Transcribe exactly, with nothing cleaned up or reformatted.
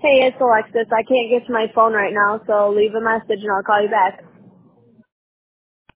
Hey, it's Alexis. I can't get to my phone right now, so leave a message and I'll call you back.